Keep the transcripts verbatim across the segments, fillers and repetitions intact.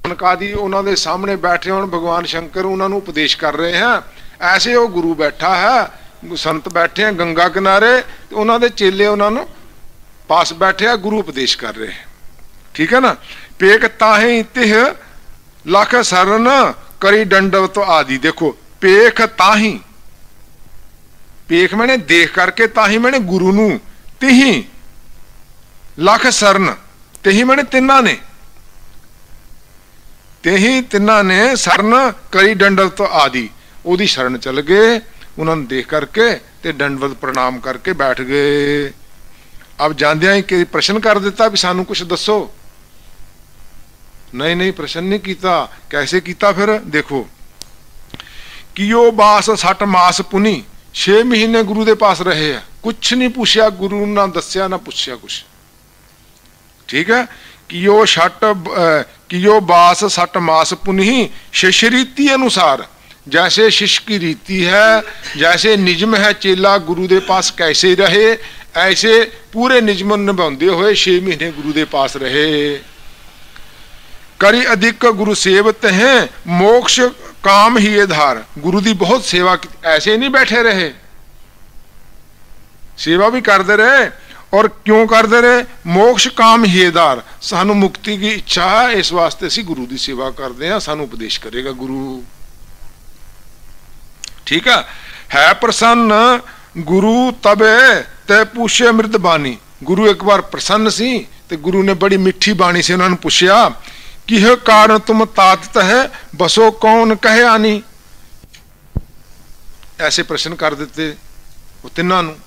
आदि उन्होंने सामने बैठे हो भगवान शंकर उन्होंने उपदेश कर रहे हैं। ऐसे वो गुरु बैठा है, संत बैठे हैं गंगा किनारे, तो उन्होंने चेले उन्होंने पास बैठे हैं, गुरु उपदेश कर रहे हैं। ठीक है ना। पेक ताहे तिह लख शरण करी दंडवत आदि। देखो पेख ताही, पेख मैंने देख करके, ताही मैंने गुरु नू, तिही लख शरण, तिही मैंने तिन्ना ने, तेही तिन्ना ने शरण करी दंडवत आदि, ओदी शरण चल गए, उन्होंने देख करके ते दंडवत प्रणाम करके बैठ गए। अब जांदिया ही प्रश्न कर दिता भी सानू कुछ दसो। नहीं नहीं प्रश्न नहीं किया। कैसे किया फिर देखो, कियो बास सठ मास पुनी, छे महीने गुरु दे पास रहे है, कुछ नहीं पूछया गुरु, ना दसिया ना पूछया कुछ। ठीक है। कियो छठ कियो बास सठ मास पुनी शिष्य रीति अनुसार, जैसे शिष्य की रीति है, जैसे निजम है चेला गुरु दे पास कैसे रहे, ऐसे पूरे निजम निभाते हुए छे महीने गुरु दे पास रहे। करी अधिक गुरु सेवत हैं मोक्ष काम ही आधार, गुरु दी बहुत सेवा की, ऐसे नहीं बैठे रहे, सेवा भी करते रहे। और क्यों करते रहे? मोक्ष काम ही आधार, सानू मुक्ति की इच्छा है, इस वास्ते असी गुरु की सेवा करते हैं, सानू उपदेश करेगा गुरु। ठीक है। है प्रसन्न गुरु तबे ते पूछे मृत बानी, गुरु एक बार प्रसन्न सी ते गुरु ने बड़ी मिठी बाणी से उन्होंने पूछया कि यह कारण तुम ताकत है बसो कौन कहे आनी। ऐसे प्रश्न कर देते वो तिन्ना नू।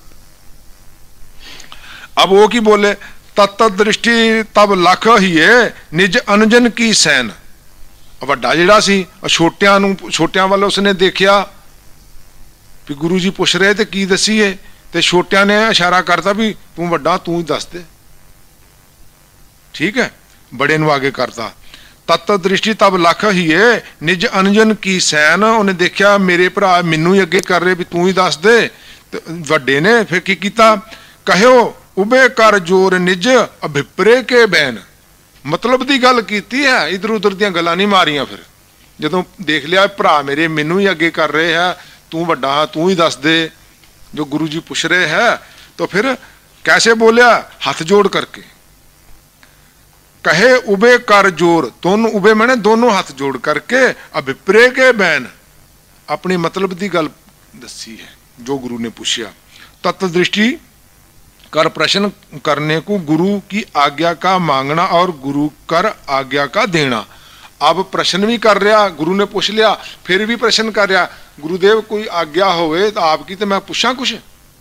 अब वो की बोले, तत्त दृष्टि तब लख ही है निज अनुजन की सैन। वड्डा जिहड़ा सी छोटियां नू, छोटियां वाल उसने देखिया भी गुरु जी पुछ रहे थे की दसीए, ते छोटियां ने इशारा करता भी तू वड्डा तू ही दस दे। ठीक है। बड़े नू आगे करता, तत्त दृष्टि तब लख ही है निज अनुजन की सैन। उन्हें देखिया मेरे भरा मैनू ही अगे कर रहे भी तू ही दस दे। वड्डे ने फिर की कीता, कहो उबे कर जोर निज अभिप्रे के बैन, मतलब दी गल कीती है, इधर उधर दियां गल्लां नहीं मारियां। फिर जदों देख लिया भरा मेरे मैनू ही अगे कर रहे है, तू वड्डा तू ही दस दे जो गुरु जी पुछ रहे है, तो फिर कैसे बोलिया? हाथ जोड़ करके। कहे उबे कर जोर, दोनों उबे मैंने दोनों हाथ जोड़ करके, अभिप्रे के बैन, अपनी मतलब दी गल दसी है जो गुरु ने पूछा। तत्व दृष्टि कर प्रश्न करने को गुरु की आज्ञा का मांगना और गुरु कर आज्ञा का देना। अब प्रश्न भी कर रहा, गुरु ने पूछ लिया फिर भी प्रश्न कर रहा, गुरुदेव कोई आज्ञा होवे तो आपकी तो मैं पूछा कुछ।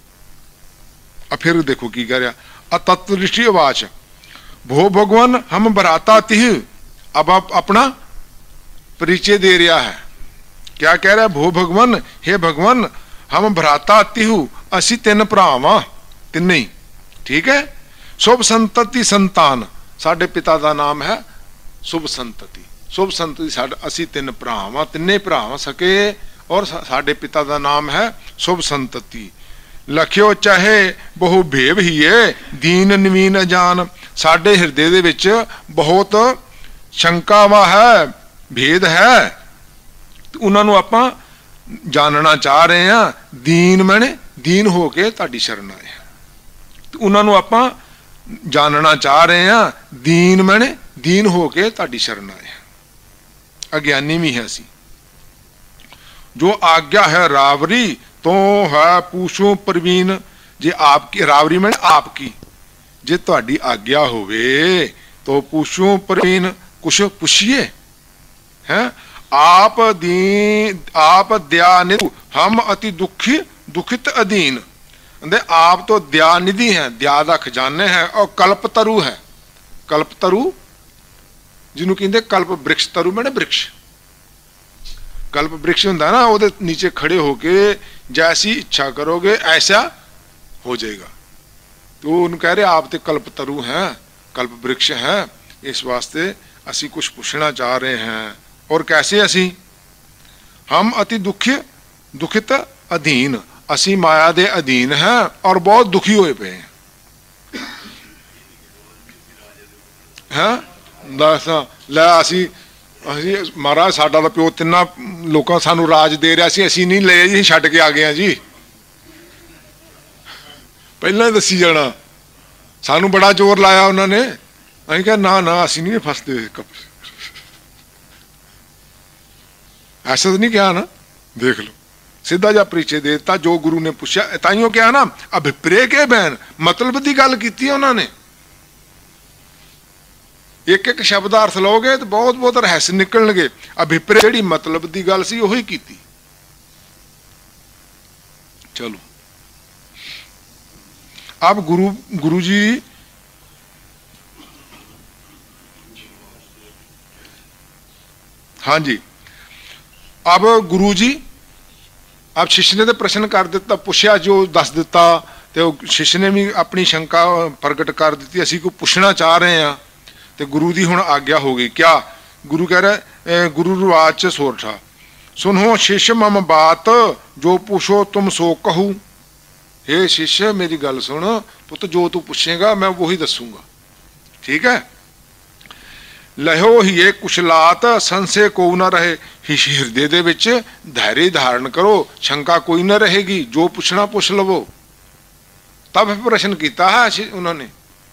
अब फिर देखो की कर रहा, अतत्व दृष्टि आवाज, भो भगवान हम बराता तिह। अब आप अपना परिचय दे रहा है, क्या कह रहा है? भो भगवान, हे भगवान हम भराता तिहु, असी तीन भरावां, तीन ही। ठीक है। शुभ संतति संतान, साडे पिता का नाम है शुभ संतति, शुभ संतति साडे, असी तीन भरावां, तिन्ने भरावां सके, और साडे पिता का नाम है शुभ संतति। लखियो चाहे बहु भेव ही है दीन नवीन अजान, साडे हिरदे दे विच बहुत शंकावा है, भेद है, उन्होंने आपां जानना चाह रहे हैं। दीन मैंने दीन होके तुहाडी शरण आए, उन्होंने आपां जानना चाह रहे हैं। दीन मैंने दीन होके तुहाडी शरण आए, अज्ञानी भी है असी। जो आज्ञा है रावरी तो है पूछो प्रवीण, जे आपकी रावरी मैंने आपकी, जे तुहाडी आज्ञा होवे तो पूछो प्रवीण, कुछ पुछिए हैं। आप दीन आप दयानिधि, हम अति दुखी दुखित अधीन। आप तो दयानिधि हैं, दया का खजाने हैं, और कल्पतरु है। कल्पतरु जिन्हों कहते कल्प वृक्ष, तरु मैंने वृक्ष, कल्प वृक्ष होंगे ना, वो नीचे खड़े होके जैसी इच्छा करोगे ऐसा हो जाएगा। तो उन कह रहे आप तो कल्पतरु हैं, कल्प वृक्ष हैं, इस वास्ते असी कुछ पूछना चाह रहे हैं। और कैसे असी? हम अति दुखी दुखित अधीन, असी माया दे अधीन हैं और बहुत दुखी होए पे हैं। हाँ दस लै असी ਅਸੀਂ ਮਹਾਰਾਜ ਸਾਡਾ ਤਾਂ ਪਿਓ ਤਿੰਨਾਂ ਲੋਕਾਂ ਸਾਨੂੰ ਰਾਜ ਦੇ ਰਿਹਾ ਸੀ, ਅਸੀਂ ਨਹੀਂ ਲਏ ਜੀ, ਛੱਡ ਕੇ ਆ ਗਏ ਆ ਜੀ। ਪਹਿਲਾਂ ਹੀ ਦੱਸੀ ਜਾਣਾ, ਸਾਨੂੰ ਬੜਾ ਜ਼ੋਰ ਲਾਇਆ ਉਹਨਾਂ ਨੇ, ਅਸੀਂ ਕਿਹਾ ਨਾ ਨਾ ਅਸੀਂ ਨਹੀਂ ਫਸਦੇ। ਐਸਾ ਤਾਂ ਨਹੀਂ ਕਿਹਾ ਨਾ, ਦੇਖ ਲਓ ਸਿੱਧਾ ਜਿਹਾ ਪਰਿਚੈ ਦੇ ਦਿੱਤਾ ਜੋ ਗੁਰੂ ਨੇ ਪੁੱਛਿਆ। ਤਾਈਓ ਕਿਹਾ ਨਾ ਅਭਿਪਰੇ ਕੇ ਬੈਨ, ਮਤਲਬ ਦੀ ਗੱਲ ਕੀਤੀ ਉਹਨਾਂ ਨੇ। ਇੱਕ ਇੱਕ ਸ਼ਬਦ ਦਾ ਅਰਥ ਲਓਗੇ ਤਾਂ ਬਹੁਤ ਬਹੁਤ ਰਹੱਸ ਨਿਕਲਣਗੇ। ਅਭਿਪਰੇ ਜਿਹੜੀ ਮਤਲਬ ਦੀ ਗੱਲ ਸੀ ਉਹੀ ਕੀਤੀ। ਚਲੋ अब गुरु गुरु जी हाँ जी, अब गुरु जी अब शिष्य ने तो प्रश्न कर दिता, पुछया जो दस दिता, तो शिष्य ने भी अपनी शंका प्रगट कर दी, असी को पुछना चाह रहे हैं। तो गुरु की हुण आज्ञा हो गई। क्या गुरु कह रहे, गुरु रुआज च सोरठा, सुनो शिष्य मम बात, जो पूछो तुम सो कहूँ। हे शिष्य मेरी गल सुन पुत, जो तू पूछेगा मैं वही दसूंगा, ठीक है। लहो ही ये कुशलात, संशय को न रहे, हृदय दे विच धैर्य धारण करो, शंका कोई न रहेगी, जो पूछना पूछ लवो। तब प्रश्न किया है उन्होंने।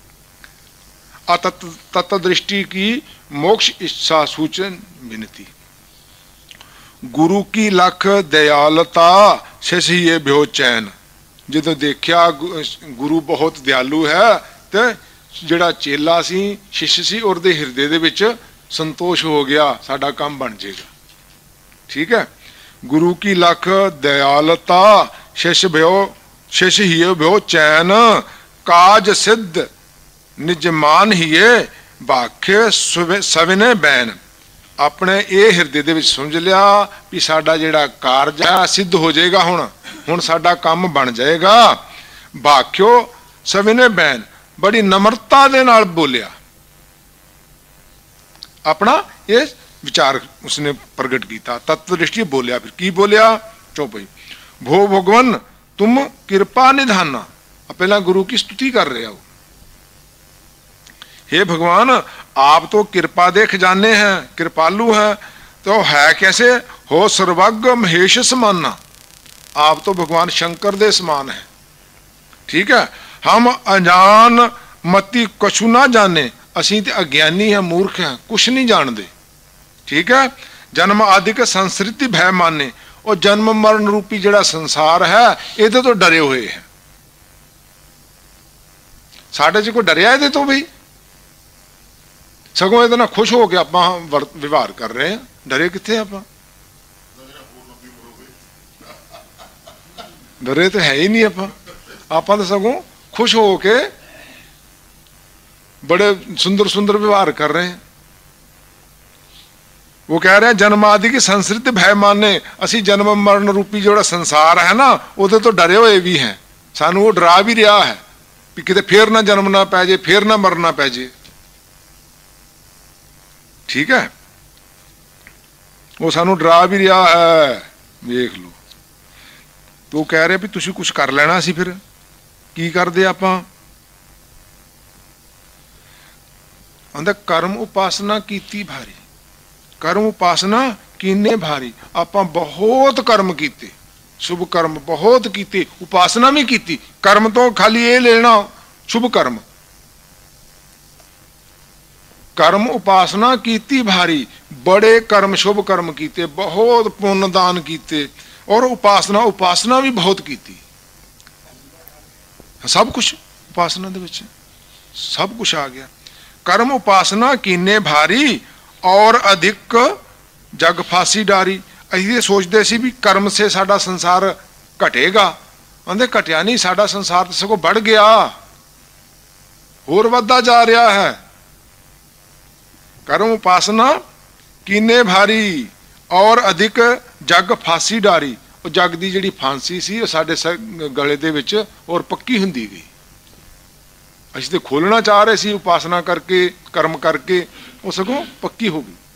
अतत तत्त दृष्टि की मोक्ष इच्छा सूचन विनती। गुरु की लख दयालता शशि ये भ्यो चैन। जो देखा गुरु बहुत दयालु है, तो जिहड़ा चेला सी शिष्य सी उहदे हिरदे दे विच संतोष हो गया, साडा काम बन जाएगा, ठीक है। गुरु की लख दयालता शिष्य भ्यो शिष्य ही भ्यो चैन, काज सिद्ध निजमान ही वाख्य सविने बैन। अपने ये हिरदे दे विच समझ लिया भी साडा जिहड़ा कारज है सिद्ध हो जाएगा, हुण हुण साडा काम बन जाएगा। वाख्यो सविने बैन, बड़ी नम्रता दे नाल बोलिया, अपना ये विचार उसने प्रगट किया, तत्व दृष्टि बोलिया। फिर की बोलिया, चौपाई भो भगवान तुम कृपा निधाना। पहला गुरु की स्तुति कर रहे हो, हे भगवान आप तो कृपा दे खजाने हैं, कृपालु हैं, तो है कैसे हो सर्वज्ञ महेश समाना। आप तो भगवान शंकर दे समान है, ठीक है। हम अजान मति कछु ना जाने, असी ते अज्ञानी है, मूर्ख हैं, कुछ नहीं जानते, ठीक है। जन्म आदि के संस्कृति भय माने, और जन्म मरण रूपी जिहड़ा संसार है इहदे तो डरे हुए हैं। साडे च कोई डरिया इहदे तो भी, सगों इहदे नाल खुश हो के आपां व्यवहार कर रहे हैं। डरे कित्थे आपां, डरे तो है ही नहीं आपां आपां तो सगों खुश हो के बड़े सुंदर सुंदर व्यवहार कर रहे हैं। वो कह रहे हैं जन्म आदि की संस्कृति भय माने, असी जन्म मरण रूपी जो संसार है ना उहदे तो डरे हुए भी हैं। सानू वो डरा भी रहा है कि किते फिर ना जन्म ना पै जाए, फिर ना मरना पै जाए, ठीक है। वो सानू डरा भी रहा है, देख लो। तो कह रहे भी तुसी कुछ कर लेना सी, फिर की करदे आपां। आंदा कर्म उपासना कीती भारी, कर्म उपासना कीने भारी। आपां बहुत कर्म कीते, शुभ कर्म बहुत कीते, उपासना भी कीती। कर्म तो खाली ये लेना शुभ कर्म, कर्म उपासना कीती भारी, बड़े कर्म शुभ कर्म कीते, बहुत पुण्य दान कीते, और उपासना उपासना भी बहुत कीती। सब कुछ उपासना दे विच सब कुछ आ गया। कर्म उपासना कीने भारी, और अधिक जग फांसी डारी। असीं सोचते सी भी कर्म से साडा संसार घटेगा, आंदे घटिया नहीं, साडा संसार तो सगों बढ़ गया, होर वधदा जा रहा है। कर्म उपासना कीने भारी, और अधिक जग फांसी डारी। और जग की जिहड़ी फांसी सी वो साडे गले दे विच और पक्की हुंदी गई। असीं ते खोलना चाह रहे सी, उपासना करके कर्म करके वो सगों पक्की हो गई।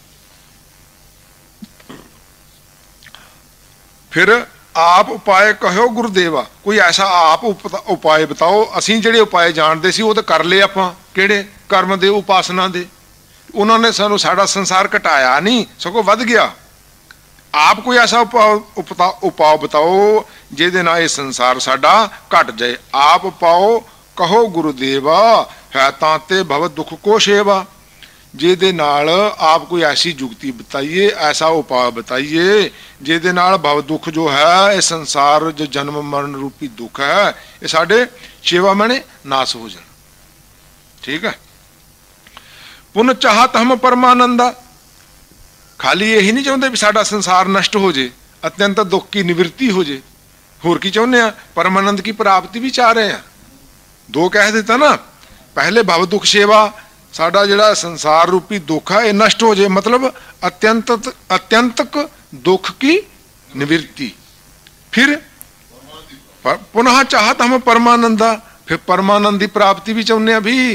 फिर आप उपाय कहो गुरुदेवा, कोई ऐसा आप उपाय बताओ। असीं जिहड़े उपाय जानते सी वो तो कर ले आपां, किहड़े कर्म दे उपासना दे। उन्होंने सानू साडा संसार घटाया नहीं, सगों वध गया। आप कोई ऐसा उपाय उपाय बताओ जिहदे नाल ये संसार साडा घट जाए। आप पाओ कहो गुरुदेवा, है तां ते भव दुख को सेवा। जिहदे नाल आप कोई ऐसी जुगती बताइए, ऐसा उपाय बताइए जिहदे नाल भव दुख जो है, ये संसार जो जन्म मरण रूपी दुख है, ये साडे सेवा मैंने नाश हो जाए। ठीक है। पुन चाहत हम परमानंदा, खाली यही नहीं चाहते भी साडा संसार नष्ट हो जाए, अत्यंत दुख की निवृत्ति हो जाए। होर की चाहते हैं? परमानंद की प्राप्ति भी चाह रहे हैं। दो कह देता ना, पहले भव दुख सेवा, साडा जिहड़ा संसार रूपी दुख है ये नष्ट हो जाए, मतलब अत्यंत अत्यंतक दुख की निवृत्ति। फिर पुनः चाहत हम परमानंदा, फिर परमानंद की प्राप्ति भी चाहते हैं अभी।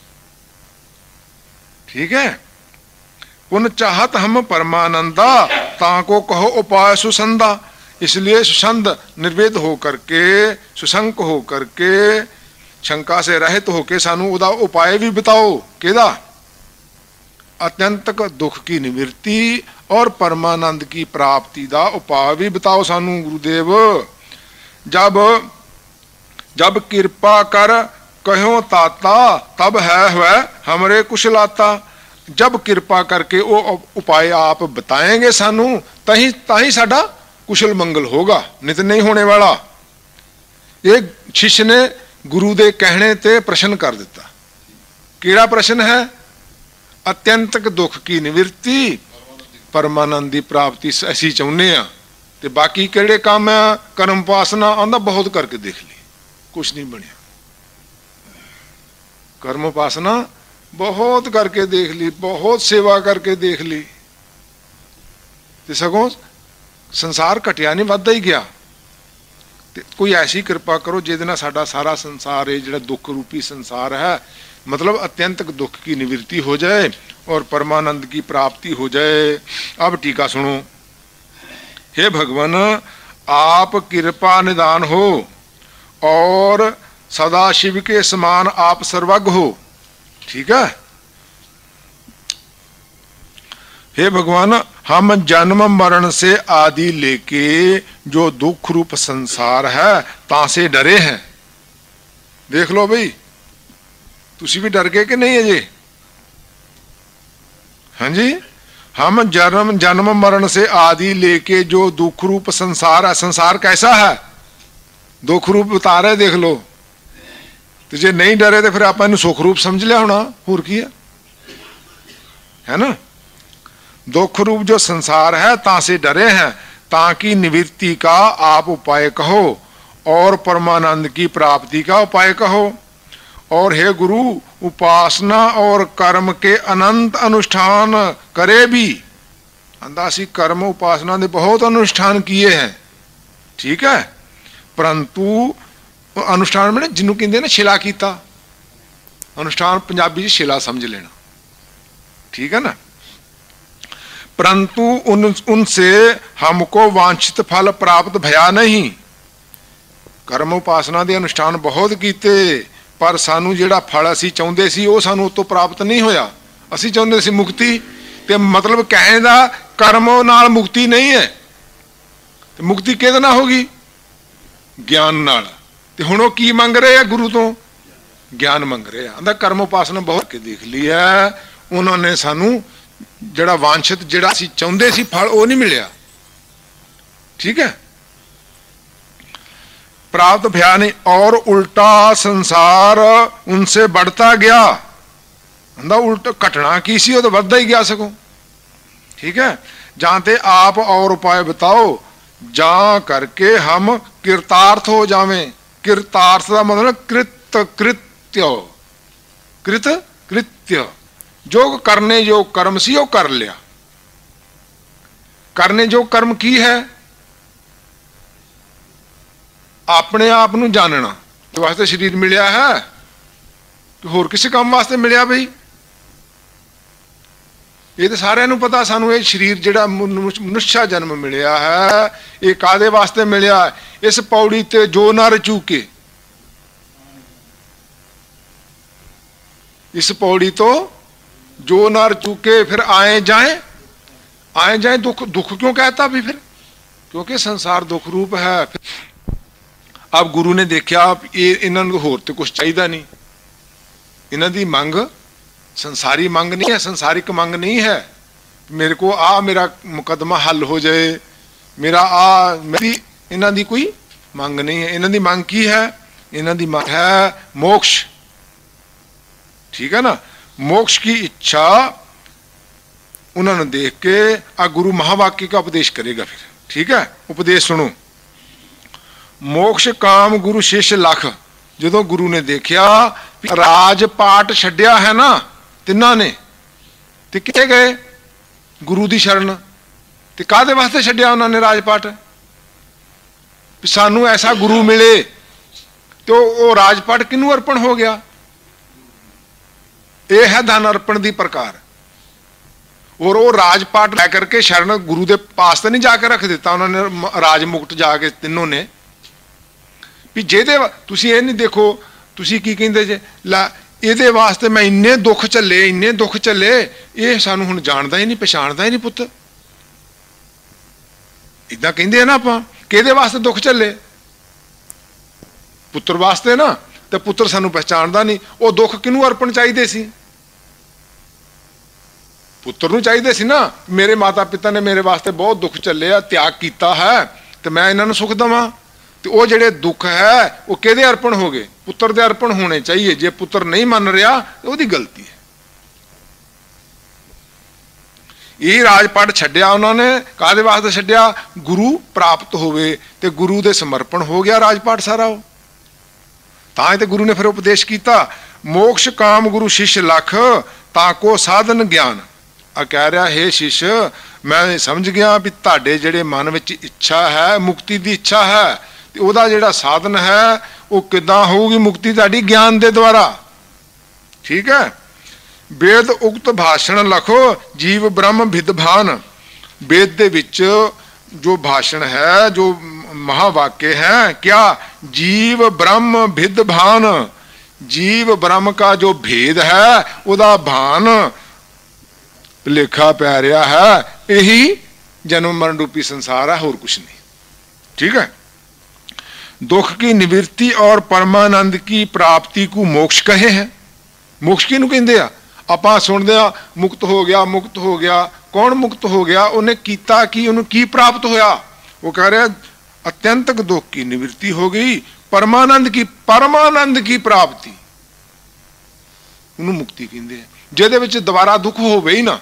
ठीक है। पुन चाहत हम परमानंदा, ताको कहो उपाय सुसंदा। इसलिए सुसंद निर्वेद हो करके, सुशंक हो करके, शंका से रहित तो होके सानू उदा उपाय भी बताओ। केदा? अत्यंतक दुख की निवृत्ति और परमानंद की प्राप्ति दा उपाय भी बताओ सानू गुरुदेव। जब जब कृपा कर कहो ताता, तब है हुआ हमरे कुशलाता। जब कृपा करके वो उपाय आप बताएंगे सानू, तही ताही साडा कुशल मंगल होगा, नित नहीं होने वाला। एक शिष्य ने गुरु दे कहने ते प्रश्न कर दिता। केड़ा प्रश्न है? अत्यंतक दुख की निवृत्ति, परमानंद की प्राप्ति ऐसी चाहते हैं, ते बाकी केड़े काम है? कर्म उपासना आंदा बहुत करके देख ली, कुछ नहीं बनया। कर्म उपासना बहुत करके देख ली, बहुत सेवा करके देख ली, ते सगों संसार घटिया नहीं, वधदा ही गया। ते कोई ऐसी कृपा करो जिहदे नाल साडा सारा संसार है, जिहड़ा दुख रूपी संसार है, मतलब अत्यंतक दुख की निवृत्ति हो जाए और परमानंद की प्राप्ति हो जाए। अब टीका सुनो। हे भगवान, आप कृपा निदान हो और सदा शिव के समान आप सर्वज्ञ हो। ठीक है। हे भगवान, हम जन्म मरण से आदि लेके जो दुख रूप संसार है ता से डरे हैं। देख लो भाई, तुसी भी डर गए कि नहीं अजे? हाँ जी। हम जन्म जन्म मरण से आदि लेके जो दुख रूप संसार है, संसार कैसा है? दुख रूप बता रहे, देख लो। तो जे नहीं डरे तो फिर आप सुख रूप समझ लिया होना, होर की है, है ना। दुख रूप जो संसार है ता से डरे हैं, ताकि निवृत्ति का आप उपाय कहो और परमानंद की प्राप्ति का उपाय कहो। और हे गुरु, उपासना और कर्म के अनंत अनुष्ठान करे भी। अंदासी कर्म उपासना ने बहुत अनुष्ठान किए हैं। ठीक है। परंतु अनुष्ठान में जिन्हों कहते ना शिला कीता, अनुष्ठान पंजाबी शिला समझ लेना। ठीक है ना। परंतु उन उनसे हमको वांछित फल प्राप्त भया नहीं। कर्म उपासना के अनुष्ठान बहुत कीते, पर सानू जिहड़ा फल असी चाहुंदे सी वो सानू उतो प्राप्त नहीं होया। असी चाहुंदे सी मुक्ति, ते मतलब कहने दा कर्म नाल मुक्ति नहीं है। ते मुक्ति किहदे नाल होगी? ज्ञान नाल। ते हुण ओह की मंग रहे हैं गुरु तो? ज्ञान मंग रहे हैं। आंदा कर्म उपासना बहुत के देख ली है, उन्होंने सानू जिहड़ा वांछित जिहड़ा असी चाहुंदे सी फल वो नहीं मिलिया। ठीक है। प्राप्त भया नहीं, और उल्टा संसार उनसे बढ़ता गया। अंदा उल्टा घटना की सी, वो तो बढ़ता ही गया सको। ठीक है। जानते आप और उपाय बताओ, जा करके हम कृतार्थ हो जावें। कृतार्थ का मतलब कृत कृत्य, कृत कृत्य, जो करने जो कर्म सी वो कर लिया। करने जो कर्म की है, अपने आप नू जानना तो वास्ते शरीर मिलिया है कि होर किसी काम वास्ते मिलिया? भाई ये तो सारे नू पता, सानू ये शरीर जिहड़ा मनुष्य जन्म मिलिया है ये कादे वास्ते मिलिया? इस पौड़ी ते जो नर चूके, इस पौड़ी तो जो नर चूके फिर आए जाए, आए जाए दुख, दुख क्यों कहता भी फिर? क्योंकि संसार दुख रूप है। अब गुरु ने देखा ये इन्होंने होर तो कुछ चाहिए नहीं, इन्हों की मंग संसारी मंग नहीं है, संसारिक मंग नहीं है मेरे को आ मेरा मुकदमा हल हो जाए, मेरा आ मेरी इन्हों की कोई मंग नहीं है। इन्हों की मंग की है? इन्हों की मंग है मोक्ष। ठीक है ना, मोक्ष की इच्छा उन्होंने देख के आ गुरु महावाक्य का उपदेश करेगा फिर। ठीक है, उपदेश सुनो। मोक्ष काम गुरु शिष्य लख। जो गुरु ने देखा राजपाट छड्या है ना तिन्ना ने, ते किथे गए? गुरु की शरण। ते काहदे वास्ते छड्या उन्होंने राजपाट? सानू ऐसा गुरु मिले। तो वो राजपाट किनू अर्पण हो गया? यह है धन अर्पण की प्रकार। और वो राजपाट लै करके शरण गुरु के पास तो नहीं जाके रख दिता उन्होंने, राजमुकुट जाके तीनों ने भी जेदे तुसी ये नहीं देखो, तुसी की कहंदे जे ला ਇਹਦੇ वास्ते मैं इन्ने दुख झले, इन्ने दुख झले, ये सानू हुण जानदा ही नहीं, पछाणदा ही नहीं पुत्त। इदां कहंदे आ ना आपां, किहदे वास्ते दुख झले? पुत्र वास्ते ना, ते पुत्र सानू पहचानदा नहीं। वो दुख किनू अर्पण चाहिए सी? पुत्र नूं चाहिए सी ना, मेरे माता पिता ने मेरे वास्ते बहुत दुख झले, त्याग किया है, तो मैं इन्हां नूं सुख देवां। तो वो जिहड़े दुख है वो किहदे अर्पण हो गए? पुत्र दे अर्पण होने चाहिए। जे पुत्र नहीं मन रहा तो उसकी गलती है। यही राजपाट छड्या उन्होंने, काहदे वास्ते छड्या? गुरु प्राप्त होवे, ते गुरु दे समर्पण हो गया राजपाट सारा। वो तां ते गुरु ने फिर उपदेश किया, मोक्ष काम गुरु शिष्य लख ताको साधन ज्ञान। आ कह रहा है शिष्य मैं समझ गया भी तुहाडे जिहड़े मन विच इच्छा है, मुक्ति की इच्छा है, ਉਹਦਾ ਜਿਹੜਾ साधन है वो किदां होगी? मुक्ति तुहाडी ज्ञान के द्वारा। ठीक है, वेद उक्त भाषण लखो जीव ब्रह्म विद्भान। वेद दे विच जो भाषण है, जो महावाक्य है, क्या? जीव ब्रह्म विद्भान। जीव ब्रह्म का जो भेद है उसका भान लेखा पै रहा है, यही जन्म मरण रूपी संसार है, होर कुछ नहीं। ठीक है, दुख की निवृत्ति और परमानंद की प्राप्ति को मोक्ष कहे हैं। मोक्ष किनू कहंदे आ? आपां सुनदे आ मुक्त हो गया, मुक्त हो गया। कौन मुक्त हो गया? उन्हें कीता की, उन्हें की प्राप्त होया? वो कह रहा अत्यंतक दुख की निवृत्ति हो गई, परमानंद की परमानंद की प्राप्ति, उन्हें मुक्ति कहंदे हैं। जिहदे विच दोबारा दुख होवे ही ना।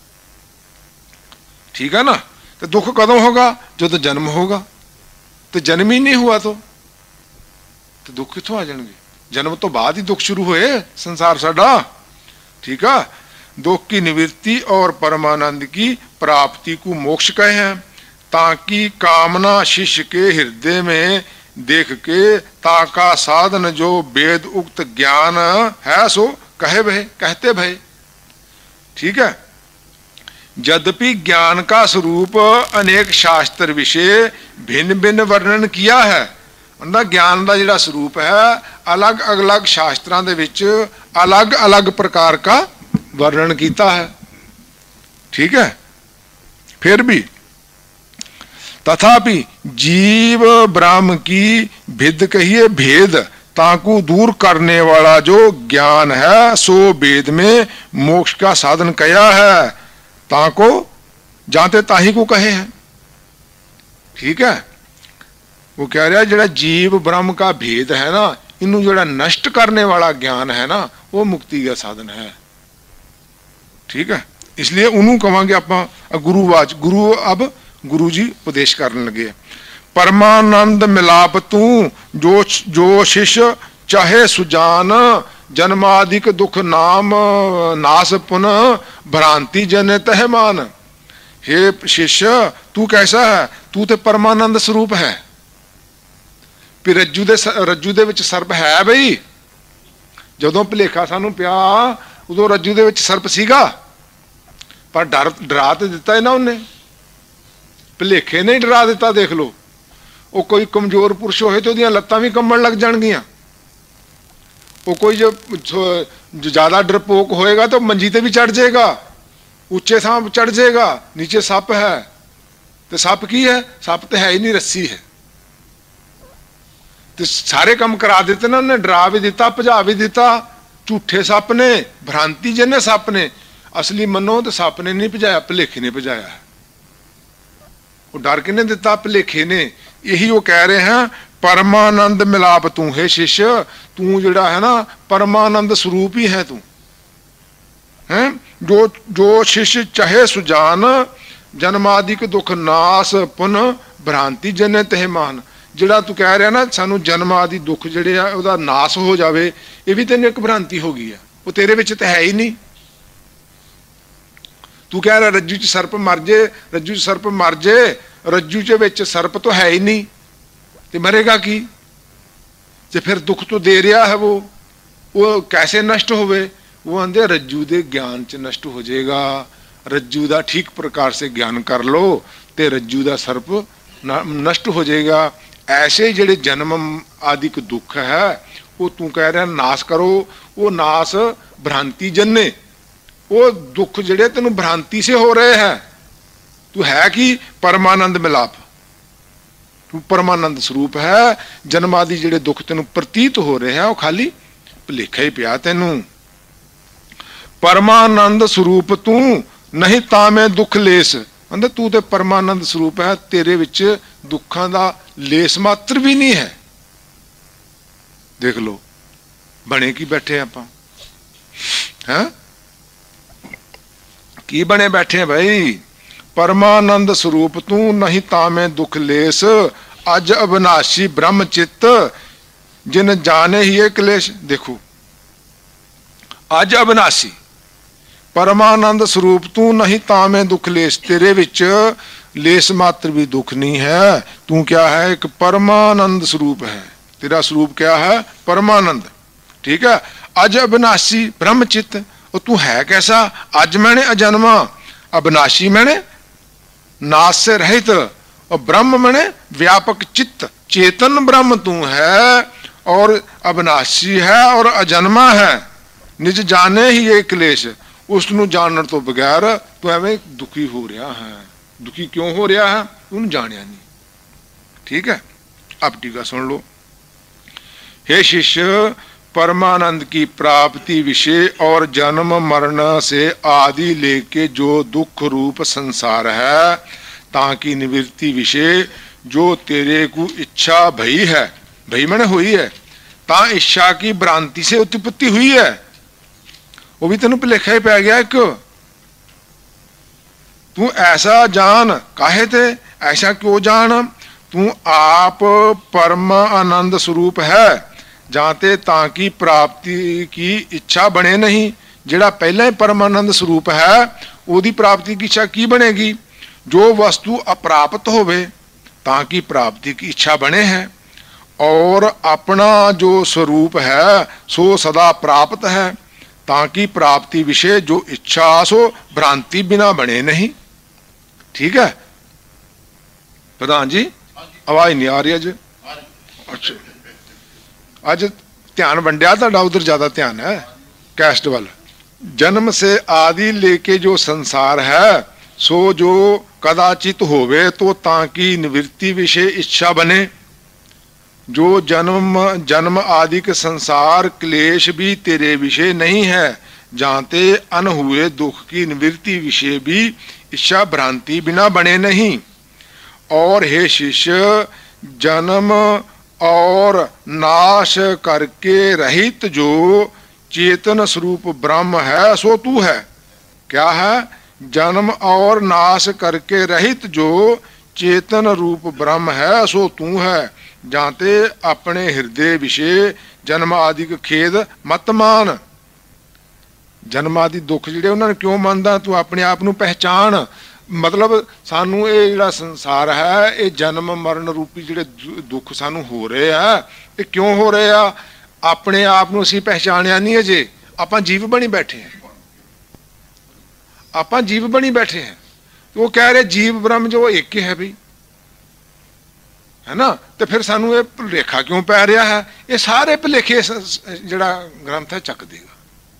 ठीक है ना, तो दुख कदों होगा? जो तो जन्म होगा। तो जन्म ही नहीं हुआ तो तो दुख कितों आ जाएंगे? जन्म तो बाद ही दुख शुरू हुए संसार साडा। ठीक है, दुख की निवृत्ति और परमानंद की प्राप्ति को मोक्ष कहे हैं, ताकि कामना शिष्य के हृदय में देख के ताका साधन जो वेद उक्त ज्ञान है सो कहे भय, कहते भय। ठीक है, यद्यपि ज्ञान का स्वरूप अनेक शास्त्र विषय भिन्न भिन्न वर्णन किया है। उनका ज्ञान का जिहड़ा स्वरूप है अलग अलग शास्त्रों के विच अलग अलग प्रकार का वर्णन किया है। ठीक है, फिर भी तथापि जीव ब्रह्म की भिद कहिए भेद ताकू दूर करने वाला जो ज्ञान है सो वेद में मोक्ष का साधन कहा है, ताको जाते ताही को कहे हैं। ठीक है, वो कह रहा है जड़ा जीव ब्रह्म का भेद है ना, इनू जड़ा नष्ट करने वाला ज्ञान है ना, वो मुक्ति का साधन है। ठीक है, इसलिए उन्होंने कहांगे आप गुरुवाच। गुरु अब गुरु जी उपदेश करने लगे, परमानंद मिलाप तू जो जो शिष्य चाहे सुजान जन्मादिक दुख नाम नाश पुनः भ्रांति जन तह मान। हे शिष्य तू कैसा है? तू तो परमानंद स्वरूप है। फिर रज्जू दे रज्जू दे विच सर्प है बई। जदों भुलेखा सानू पिया उदों रज्जू दे विच सर्प सीगा, पर डर डरा तो दिता है ना उन्हें, भुलेखे ने डरा दिता। देख लो, वो कोई कमजोर पुरुष होए तो उहदियां लत्तां भी कंबण लग जाणगियां। वो कोई जो जो ज्यादा डरपोक होएगा तो मंजी ते भी चढ़ जाएगा, ऊंचे थां चढ़ जाएगा, नीचे सप है तो सप की है, सप तो है ही नहीं, रस्सी है। तो सारे काम करा देते ना उन्हें, डरा भी दिता, भजा भी दिता। झूठे सप ने, भ्रांति जिन्हें सप ने, असली मनो तो सप ने नहीं भजाया, भलेखे ने भजाया है। वो डर किने दिता? भलेखे ने। यही वो कह रहे हैं, परमानंद मिलाप तू है शिष्य, तू जिहड़ा है ना परमानंद स्वरूप ही है तू है। जो जो शिष्य चाहे सुजान, जन्मादिक दुख नाश पुन भ्रांति जने तह मान। जिहड़ा तू कह रहा ना सानू जन्म आदि दुख जिहड़े आ उहदा नाश हो जावे, ये भी तेन एक भ्रांति हो गई है, वो तेरे विच तो है ही नहीं। तू कह रहा रज्जू च सर्प मर जे, रज्जू च सर्प मर जे, रज्जू च विच सर्प तो है ही नहीं, तो मरेगा की? तो फिर दुख तो दे रहा है वो वो कैसे नष्ट होवे? वो आंदे रज्जू दे ज्ञान च नष्ट हो जाएगा। रज्जू दा ठीक प्रकार से ज्ञान कर लो ते रज्जू दा सर्प नष्ट हो जाएगा। ऐसे जिहड़े जन्म आदि के दुख है वो तू कह रहा नाश करो, वो नाश भ्रांति जन्ने, वो दुख जिहड़े तेनू भ्रांति से हो रहे हैं। तू है कि परमानंद मिलाप, तू परमानंद स्वरूप है। जन्म आदि जिहड़े दुख तेनू प्रतीत हो रहे हैं वो खाली भुलेखा ही पिया तेनू। परमानंद स्वरूप तू नहीं तामे दुख लेस, अंदर तू ते परमानंद स्वरूप है, तेरे विच दुखां दा लेस मात्र भी नहीं है। देख लो बने की बैठे आपां हैं, की बने बैठे हैं भाई? परमानंद स्वरूप तू नहीं तामे दुख लेस, अज अविनाशी ब्रह्म चित्त जिन जाने ही ये क्लेश। देखो अज अविनाशी परमानंद स्वरूप तू नहीं तामे दुख लेस, तेरे विच लेस मात्र भी दुख नहीं है। तू क्या है? एक परमानंद स्वरूप है। तेरा स्वरूप क्या है? परमानंद। ठीक है। अज अविनाशी ब्रह्म चित्त, और तू है कैसा? अज मैंने अजन्मा, अविनाशी मैंने नाश से रहित, और ब्रह्म मैंने व्यापक चित्त, चेतन ब्रह्म तू है, और अविनाशी है और अजन्मा है। निज जाने ही ये क्लेश, उसनू जानने तो बगैर तू एवं दुखी हो रहा है। दुखी क्यों हो रहा है? उन्हें जानिया नहीं। ठीक है। अब टीका सुन लो। हे शिष्य, परमानंद की प्राप्ति विषय और जन्म मरण से आदि लेके जो दुख रूप संसार है, ताकि निवृत्ति विषय जो तेरे को इच्छा भई है, भई मैंने हुई है, ता इच्छा की भ्रांति से उत्पत्ति हुई है। वो भी तेन भुलेखा ही पै गया एक। तू ऐसा जान, काहे थे ऐसा क्यों जान? तू आप परम आनंद स्वरूप है, जाते ताकि प्राप्ति की इच्छा बने नहीं। जिहड़ा पहले ही परमानंद स्वरूप है, ओदी प्राप्ति की इच्छा की बनेगी? जो वस्तु अप्राप्त होवे ताकि प्राप्ति की इच्छा बने है, और अपना जो स्वरूप है सो सदा प्राप्त है, ताकि प्राप्ति विषय जो इच्छा सो भ्रांति बिना बने नहीं। ठीक है प्रधान जी? आवाज नहीं आ रही अज? अच्छा, अज ध्यान वंडिया तुहाडा उधर ज्यादा ध्यान है कैस्ट वाल। जन्म से आदि लेके जो संसार है, सो जो कदाचित होवे तो ताकि निवृत्ति विषय इच्छा बने। जो जन्म जन्म आदि के संसार क्लेश भी तेरे विषय नहीं है, जानते अन हुए दुख की निवृत्ति विषय भी इच्छा भ्रांति बिना बने नहीं। और हे शिष्य, जन्म और नाश करके रहित जो चेतन स्वरूप ब्रह्म है, सो तू है। क्या है? जन्म और नाश करके रहित जो चेतन रूप ब्रह्म है, सो तू है। जाते अपने हृदय विषय जन्म आदि के खेद मत मान। जन्म आदि दुख जिहड़े उन्होंने क्यों मानदा? तू अपने आप नू पहचान। मतलब सानू ये जिहड़ा संसार है, ये जन्म मरण रूपी जिहड़े दुख सानू हो रहे हैं, ये क्यों हो रहे हैं? अपने आप नू असीं पहचानिया नहीं अजे। आपां जीव बनी बैठे हैं, आपां जीव बनी बैठे हैं। तो वो कह रहे जीव ब्रह्म जो एक ही है भी है ना। तो फिर सानू ये भुलेखा क्यों पै रहा है? ये सारे भुलेखे जिहड़ा ग्रंथ है चक देगा।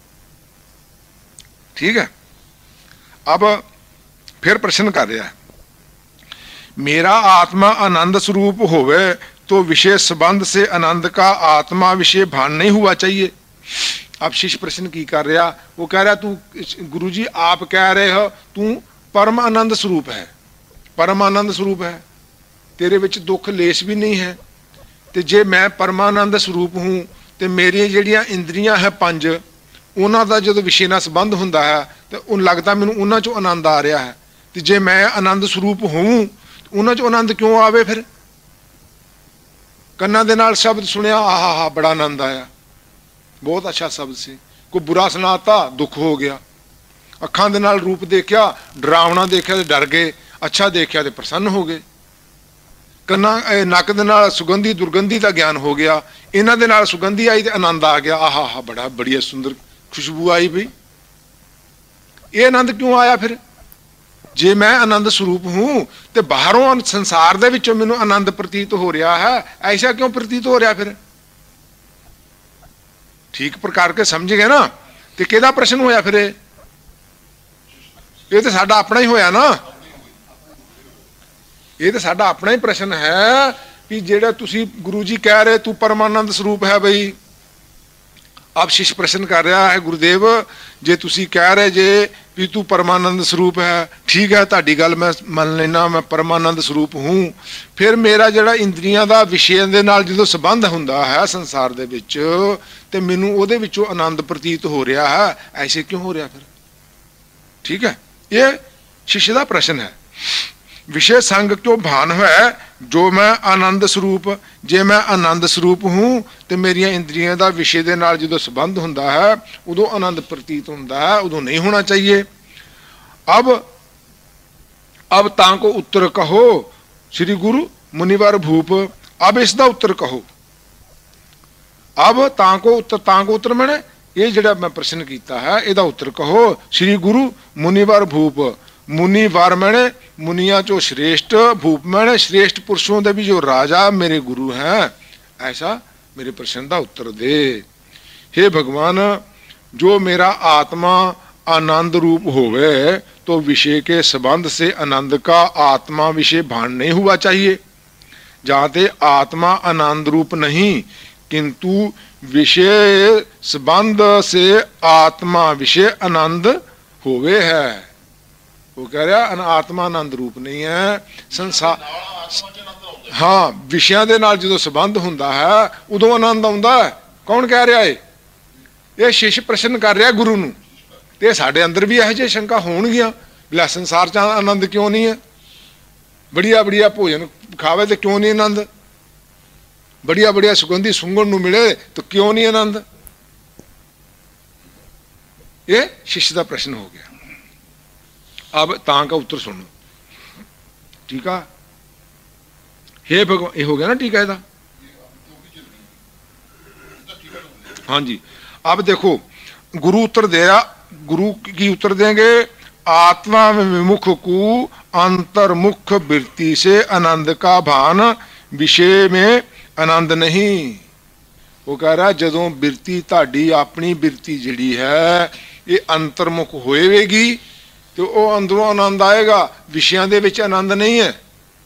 ठीक है। अब फिर प्रश्न कर रहा है, मेरा आत्मा आनंद स्वरूप होवे तो विषय संबंध से आनंद का आत्मा विषय भान नहीं हुआ चाहिए। अब शिष्य प्रश्न की कर रहा, वो कह रहा तू गुरु जी आप कह रहे हो तू परम आनंद स्वरूप है, परम आनंद स्वरूप है, तेरे विच दुख लेस भी नहीं है। तो जे मैं परमानंद स्वरूप हूँ तो मेरी जिहड़ियां इंद्रियां है पंज, उन्हां दा जदों विषय नाल संबंध हुंदा है तो उन लगता मैनूं उन्हां चों आनंद आ रहा है। तो जे मैं आनंद स्वरूप हूँ उन्हां चों आनंद क्यों आवे? फिर कन्नां दे नाल शब्द सुनिया, आहा हा बड़ा आनंद आया, बहुत अच्छा शब्द सी। कोई बुरा सुनाता दुख हो गया, अखां दे नाल रूप देखिया डरावना देखिया तो डर गए, अच्छा देखिया तो प्रसन्न हो गए। कन्ना नक दे नाल सुगंधी दुर्गंधी का ज्ञान हो गया, इन्हां दे नाल सुगंधी आई तो आनंद आ गया, आहा हा बड़ा बढ़िया सुंदर खुशबू आई भी। ये आनंद क्यों आया? फिर जे मैं आनंद स्वरूप हूं तो बाहरों संसार दे विचों मैनूं आनंद प्रतीत हो रहा है, ऐसा क्यों प्रतीत हो रहा? फिर ठीक प्रकार के समझ गए ना। तो किहदा प्रश्न होया फिर? ये तो साडा अपना ही होया ना, ये तो साडा अपना ही प्रश्न है कि जेड़ा तुसी गुरु जी कह रहे तू परमानंद स्वरूप है बई। अब शिष्य प्रश्न कर रहा है, गुरुदेव जे तुसी कह रहे जे भी तू परमानंद स्वरूप है, ठीक है तुहाडी गल मैं मान लेना, मैं परमानंद स्वरूप हूँ, फिर मेरा जिहड़ा इंद्रियां दा विषय दे नाल जदों संबंध हुंदा है संसार दे विच ते मैनूं उहदे विचों आनंद प्रतीत हो रहा है, ऐसे क्यों हो रहा फिर? ठीक है, ये शिष्य दा प्रश्न है। विषय संग क्यों भान है जो मैं आनंद स्वरूप, जे मैं आनंद स्वरूप हूँ तो मेरिया इंद्रियां का विषय के नाल जो संबंध हुंदा है उदों आनंद प्रतीत हुंदा है, उदों नहीं होना चाहिए। अब अब ताको उत्तर कहो श्री गुरु मुनिवर भूप, अब इसका उत्तर कहो। अब ताको उत्तर, ताको उत्तर मैंने ये जिहड़ा मैं प्रश्न किया है इसका उत्तर कहो श्री गुरु मुनिवर भूप। मुनिवर मैंने मुनिया चो श्रेष्ठ, भूप मैंने श्रेष्ठ पुरुषों दे भी जो राजा मेरे गुरु हैं, ऐसा मेरे प्रश्न का उत्तर दे। हे भगवान, जो मेरा आत्मा आनंद रूप होवे तो विषय के संबंध से आनंद का आत्मा विषय भान नहीं हुआ चाहिए। जाते आत्मा आनंद रूप नहीं किंतु विषय संबंध से आत्मा विषय आनंद होवे है। वो कह रहा आत्मा आनंद रूप नहीं है, संसार हाँ विषयों के नाल जो संबंध हुंदा है उदों आनंद आउंदा है। कौन कह रहा है? ये शिष्य प्रश्न कर रहा गुरु नूं। ते साडे अंदर भी यह जी शंका होणगियां बिला संसार च आनंद क्यों नहीं है? बढ़िया बढ़िया भोजन खावे तो क्यों नहीं आनंद? बढ़िया बढ़िया सुगंधी सुंघण नूं मिले तो क्यों नहीं आनंद? ये शिष्य का प्रश्न हो गया। अब तां का उत्तर सुनो। टीका, हे भगवान, ये हो गया ना टीका इहदा? हाँ जी। अब देखो गुरु उत्तर दिया, गुरु की उत्तर देंगे, आत्मा विमुख को अंतर्मुख वृत्ति से आनंद का भान, विषय में आनंद नहीं। वो कह रहा जदों वृत्ति ताड़ी अपनी वृत्ति जिहड़ी है ये अंतर्मुख होएगी तो वो अंदरों आनंद आएगा, विषयों दे विच आनंद नहीं है।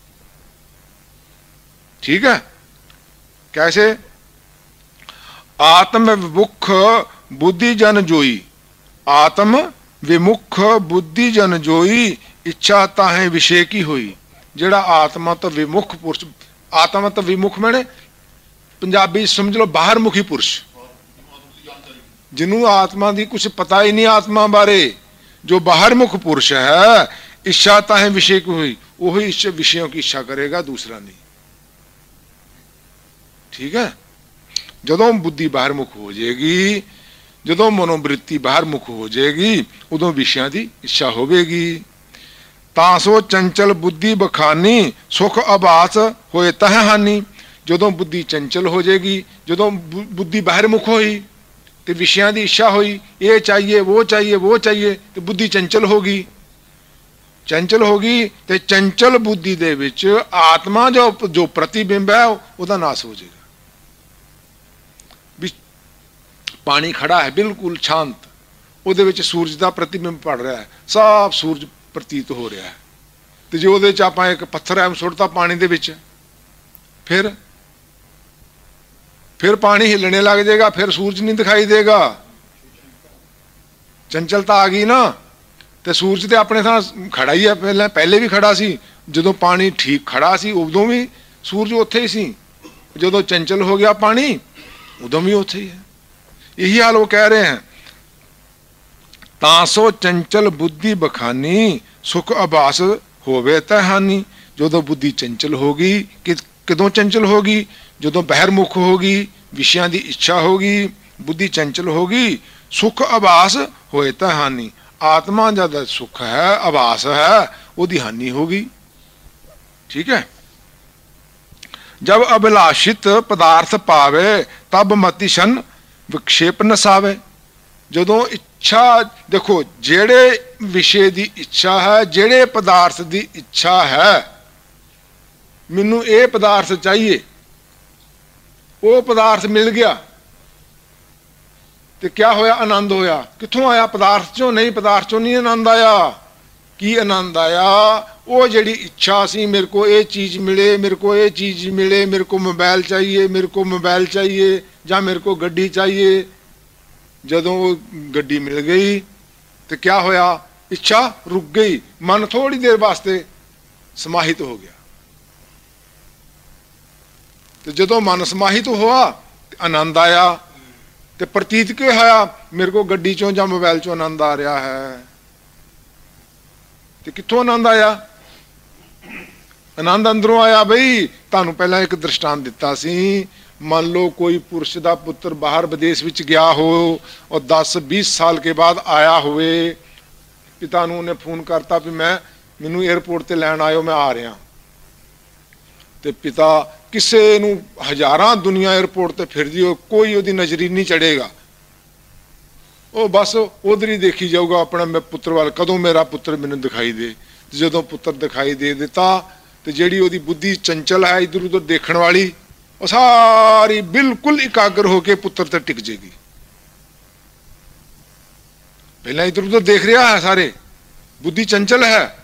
ठीक है? कैसे? आत्म विमुख बुद्धि जन जोई, आत्म विमुख बुद्धि जन जोई, इच्छा ताहे विषय की हुई। जेड़ा आत्मा तो विमुख पुरुष, आत्मा तो विमुख मैंने पंजाबी समझ लो बाहर मुखी पुरुष, जिन्होंने आत्मा की कुछ पता ही नहीं आत्मा बारे, जो बाहर मुख पुरुष है, इच्छा ताहे विषय की हुई, वही इच्छा विषयों की इच्छा करेगा, दूसरा नहीं। ठीक है? जदों बुद्धि बाहर मुख हो जाएगी, जदों मनोवृत्ति बाहर मुख हो जाएगी, उदों विषयों की इच्छा होगी। तासो चंचल बुद्धि बखानी, सुख आभास होए तह हानि। जदों बुद्धि चंचल हो जाएगी, जदों बुद्धि बाहर मुख होई तो विषयों की इच्छा हुई, ये चाहिए वो चाहिए वो चाहिए, तो बुद्धि चंचल होगी। ਚੰਚਲ ਹੋ ਗਈ ਤੇ ਚੰਚਲ ਬੁੱਧੀ ਦੇ ਵਿੱਚ ਆਤਮਾ ਜੋ ਜੋ ਪ੍ਰਤੀਬਿੰਬ ਹੈ ਉਹਦਾ ਨਾਸ ਹੋ ਜਾਏਗਾ। ਵੀ ਪਾਣੀ ਖੜਾ ਹੈ ਬਿਲਕੁਲ ਸ਼ਾਂਤ, ਉਹਦੇ ਵਿੱਚ ਸੂਰਜ ਦਾ ਪ੍ਰਤੀਬਿੰਬ ਪੜ ਰਿਹਾ ਹੈ, ਸਾਫ਼ ਸੂਰਜ ਪ੍ਰਤੀਤ ਹੋ ਰਿਹਾ ਹੈ, ਤੇ ਜੇ ਉਹਦੇ ਚ ਆਪਾਂ ਇੱਕ ਪੱਥਰ ਐ ਸੁੱਟਤਾ ਪਾਣੀ ਦੇ ਵਿੱਚ, ਫਿਰ ਫਿਰ ਪਾਣੀ ਹਿੱਲਣੇ ਲੱਗ ਜਾਏਗਾ, ਫਿਰ ਸੂਰਜ ਨਹੀਂ ਦਿਖਾਈ ਦੇਗਾ। ਚੰਚਲਤਾ ਆ ਗਈ ਨਾ। ਤੇ ਸੂਰਜ ਤੇ ਆਪਣੇ ਥਾਂ ਖੜਾ ਹੀ ਹੈ, ਪਹਿਲਾਂ ਪਹਿਲੇ ਵੀ ਖੜਾ ਸੀ, ਜਦੋਂ ਪਾਣੀ ਠੀਕ ਖੜਾ ਸੀ ਉਦੋਂ ਵੀ ਸੂਰਜ ਉੱਥੇ ਹੀ ਸੀ, ਜਦੋਂ ਚੰਚਲ ਹੋ ਗਿਆ ਪਾਣੀ ਉਦੋਂ ਵੀ ਉੱਥੇ ਹੀ ਹੈ। ਇਹੀ ਹਾਲ ਉਹ ਕਹਿ ਰਹੇ हैं, ਤਾਂ ਸੋ ਚੰਚਲ ਬੁੱਧੀ ਬਖਾਨੀ ਸੁਖ ਆਭਾਸ ਹੋਵੇ ਤਾਂ ਹਾਨੀ। ਜਦੋਂ ਬੁੱਧੀ ਚੰਚਲ ਹੋ ਗਈ, ਕਿ ਕਦੋਂ ਚੰਚਲ ਹੋ ਗਈ? ਜਦੋਂ ਬਹਿਰਮੁਖ ਹੋ ਗਈ, ਵਿਸ਼ਿਆਂ ਦੀ ਇੱਛਾ ਹੋ ਗਈ, ਬੁੱਧੀ ਚੰਚਲ ਹੋ ਗਈ, ਸੁਖ ਆਭਾਸ ਹੋਏ ਤਾਂ ਹਾਨੀ। आत्मा जब सुख है, आभास है, उसकी हानि होगी। ठीक है। जब अभिलाषित पदार्थ पावे तब मतिशन विक्षेप नसावे। जदों इच्छा, देखो जेड़े विषय की इच्छा है, जेड़े पदार्थ की इच्छा है, मैनू ये पदार्थ चाहिए, वो पदार्थ मिल गया ਤੇ क्या होया? आनंद होया। कित्थों आया? पदार्थ चों नहीं, पदार्थ चों नहीं आनंद आया। की आनंद आया? वो जिहड़ी इच्छा सी, मेरे को ये चीज़ मिले, मेरे को ये चीज़ मिले, मेरे को मोबाइल चाहिए, मेरे को मोबाइल चाहिए, या मेरे को गड्डी चाहिए। जदों वो गड्डी मिल गई तो क्या होया? इच्छा रुक गई, मन थोड़ी देर वास्ते समाहित हो गया। तो जदों मन समाहित हुआ आनंद आया। ते प्रतीत क्यों होया? मेरे को गड्डी चों या मोबाइल चों आनंद आ रहा है। ते कित्थों आनंद आया? आनंद अंदरों आया। बई तुहानू पहला एक दृष्टांत दिता सी, मान लो कोई पुरुष का पुत्र बाहर विदेश विच गया हो और दस बीस साल के बाद आया हुए, पिता नूं उन्हें फोन करता भी मैं मैनू एयरपोर्ट ते लैण आयो, मैं आ रहा। ते पिता किसी नूं हज़ारां दुनिया एयरपोर्ट ते फिरदी हो, कोई उहदी नज़री नहीं चढ़ेगा, वो बस उधर ही देखी जाऊगा अपना मैं पुत्र वाल, कदों मेरा पुत्र मैनूं दिखाई दे। जदों पुत्र दिखाई दे दिता तो जिहड़ी उहदी बुद्धि चंचल है इधर उधर देखण वाली, वो सारी बिल्कुल एकाग्र होकर पुत्र ते टिक जाएगी। पहला इधर उधर देख रहा है, सारे बुद्धि चंचल है,